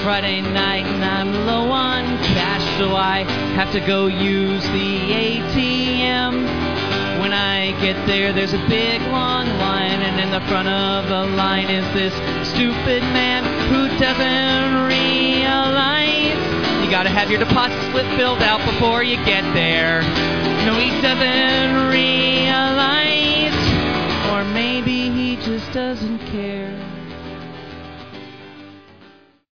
Friday night and I'm low on cash, so I have to go use the ATM. When I get there, there's a big long line, and in the front of the line is this stupid man who doesn't realize you gotta have your deposit slip filled out before you get there. No, he doesn't realize, or maybe he just doesn't care.